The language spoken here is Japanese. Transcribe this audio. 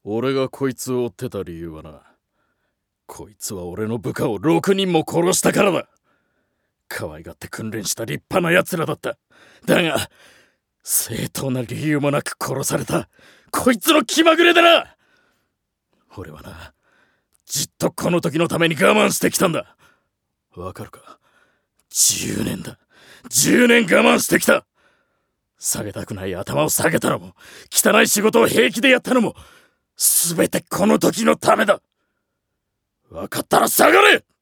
俺がこいつを追ってた理由はな、こいつは俺の部下を6人も殺したからだ。可愛がって訓練した立派な奴らだった。だが正当な理由もなく殺されたこいつの気まぐれだな。俺はな、じっとこの時のために我慢してきたんだ。わかるか？10年だ。10年我慢してきた。下げたくない頭を下げたのも、汚い仕事を平気でやったのも、全てこの時のためだ。わかったら下がれ！